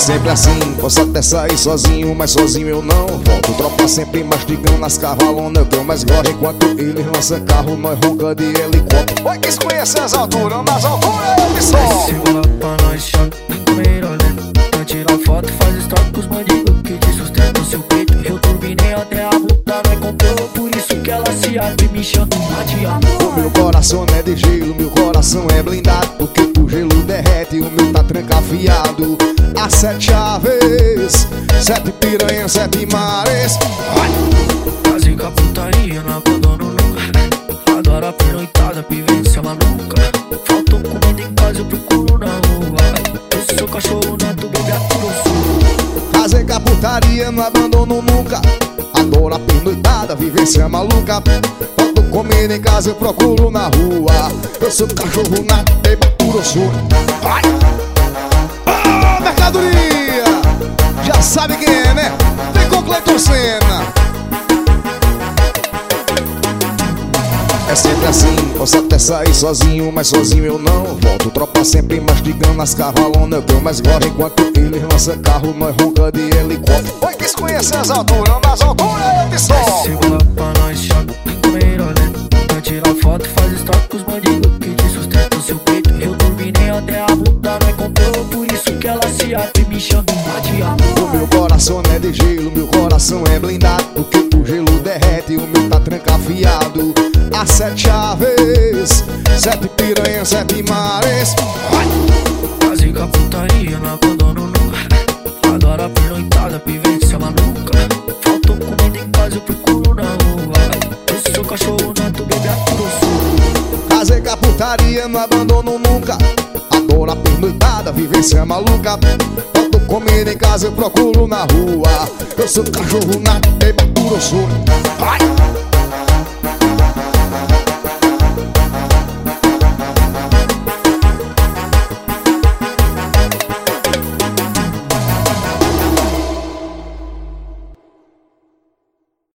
sempre assim, posso até sair sozinho, mas sozinho eu não volto. Tropa sempre mastigando nas cavalonas, é o que eu mais gosto. Enquanto eles lançam carro, nós ronca de helicóptero. Oi, quis conhecer as alturas, nas alturas eu me solto. Segura pra nós, chão, mirolento. Pra tirar foto, faz história com os bandidos que te sustentam seu peito. Eu turbinei até a bunda, nós comprou, por isso que ela se abre me chama de amor. O meu coração não é de gelo, meu coração é blindado, porque o gelo derrete e o meu tá trancafiado. As 7 chaves, 7 piranhas, 7 mares. Casei com a putaria, não abandono nunca. Adoro a pernoitada, pivência maluca. Faltou comida em casa, eu procuro na rua. Eu sou cachorro nato, bebê aturo sul. Casei com a putaria, não abandono nunca. Adoro a pernoitada, vivência maluca. Faltou comida em casa, eu procuro na rua. Eu sou cachorro nato, bebê aturo sul. Vai! Oh, mercadoria! Já sabe quem é, né? Vem com Cleiton Senna. É sempre assim, posso até sair sozinho, mas sozinho eu não volto. Tropa sempre mastigando nas cavalonas, é o que eu mais gosto. Enquanto eles lançam carro, nós ronca de helicóptero. Oi, quis conhecer as alturas, nas alturas eu me solto. Segura pra nós, chão, mirolento. Pra tirar foto, faz história com os bandidos que te sustentam seu peito. Eu turbinei até a bunda, nós comprou, por isso que ela se abre me chama de amor. O meu coração não é de gelo, meu coração é blindado, porque o gelo derrete e o meu tá trancafiado. As 7 chaves, 7 piranhas, 7 mares. Casei com a putaria, não abandono nunca. Adoro a pernoitada, pivência maluca. Faltou comida em casa, eu procuro na rua. Eu sou cachorro nato, bebê aturo sul. Casei com a putaria, não abandono nunca. Adoro a pernoitada, vivência maluca. Faltou comida em casa, eu procuro na rua. Eu sou cachorro nato, bebê aturo sul. Vai!